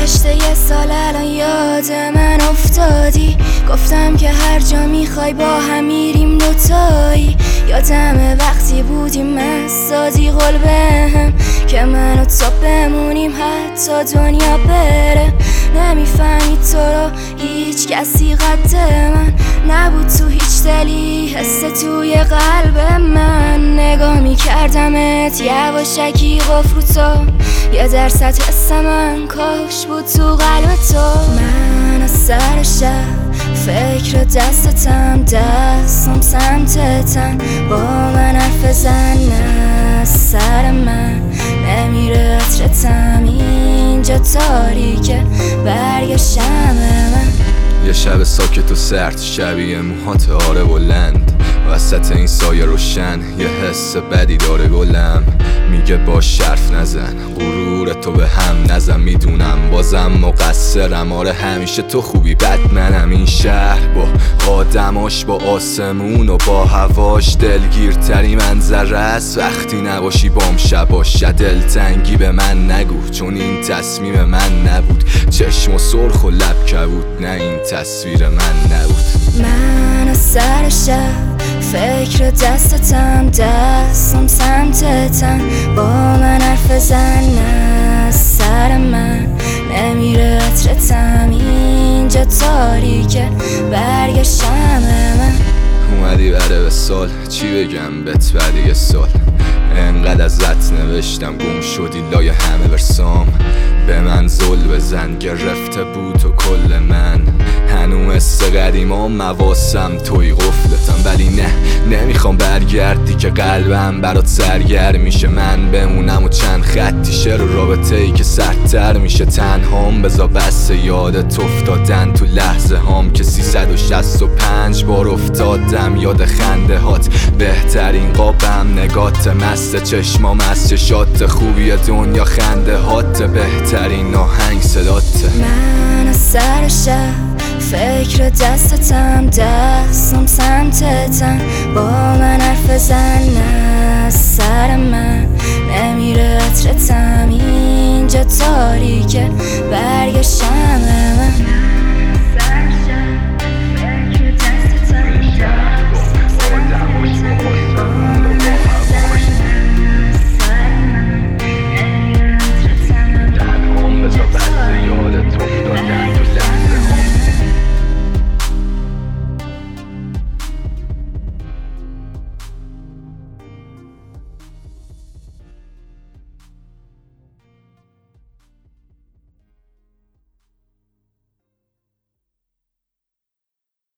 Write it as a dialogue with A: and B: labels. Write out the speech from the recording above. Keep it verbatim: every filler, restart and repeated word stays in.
A: گذشته یه سال الان یاد من افتادی، گفتم که هر جا میخوای با هم میریم دوتایی. یادم وقتی بودیم مسادی قول بهم که من و تو بمونیم حتی دنیا بره. نمیفهمی تو رو هیچ کسی قد من نبود، تو هیچ دلی حس توی قلب من. نگاه میکردمت یواشکی قفل رو تو، یه درصد حس من کاش بود تو قلب تو. من از سر شب فکر دستتم، دستم سمتتم، با من حرف زن. از سر من نمیره عطرتم، اینجا تاریکه برگ شمع من.
B: یه شب ساکت و سرد، شبیه موهات آره بلند، وسط این سایه روشن یه حس بدی داره گلم. میگه با شرف نزن، غرور تو به هم نزن. میدونم بازم مقصرم، آره همیشه تو خوبی بد منم. این شهر با آدماش، با آسمون و با هواش دلگیرتری منظره است وقتی نباشی بام شباش. دلتنگی به من نگو چون این تصمیم من نبود، چشم و سرخ و لب کبود، نه این تصویر من نبود.
A: من از سر شب فکر دستتم، دستم سمتتم، با من حرف زن. از سر من نمیره عطرتم، اینجا تاریکه برگ شمع من.
B: اومدی بره به سال، چی بگم بهت بعد یه سال؟ انقدر ازت نوشتم گم شدی لای همه برسام. به من زل بزن گرفته بود و کل من، هنو مثل قدیما مواسم توی قفلتم. ولی نه نمیخوام برگردی که قلبم برات سرگرم میشه. من بمونم و چند خطی شعر و رابطه ای که سردتر میشه. تنهام بزا بس یادت افتادن تو لحظه هام که سیصد و شصت و پنج بار افتادم یاد خنده هات. بهترین قابم نگات، مست چشمام از چشات، خوبی دنیا خنده هات، بهترین آهنگ صدات.
A: من از سر شب فکر دستتم، دستم سمتتم، با من حرف زن. از سر من نمیره عطرتم، اینجا تاریکه